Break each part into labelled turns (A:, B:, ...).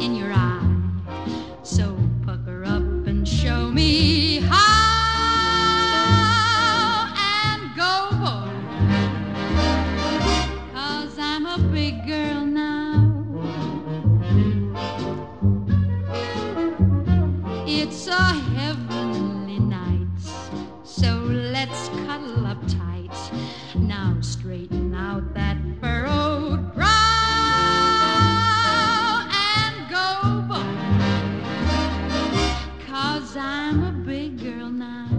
A: in your eye. So pucker up and show me how, and go, boy, 'cause I'm a big girl now. It's a heavenly night, so let's cuddle up tight. Now straighten out that furrowed brow, and go, boy, 'cause I'm a big girl now.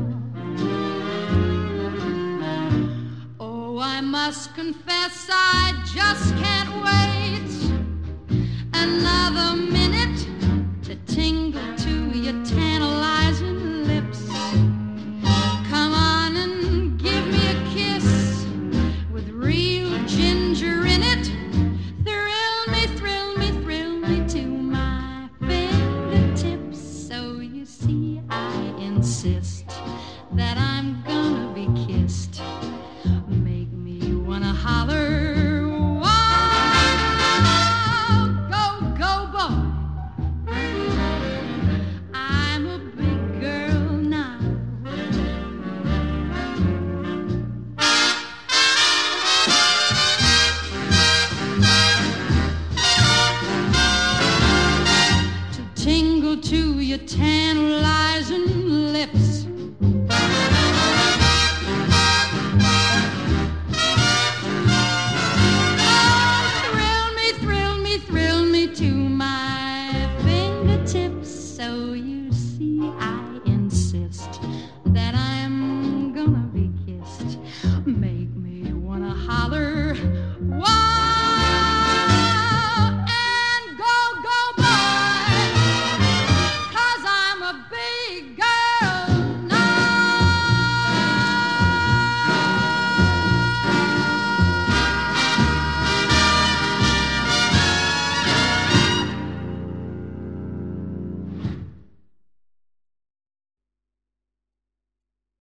A: Oh, I must confess I just can't wait another minute to tingle to your tantalizing lips. Come on and give me a kiss with real ginger in it. Thrill me, thrill me, thrill me to my fingertips. So you see, I insist that I'm gonna be kissed. Make me wanna holler, wow, go, go, boy, I'm a big girl now. To tingle to your tantalizing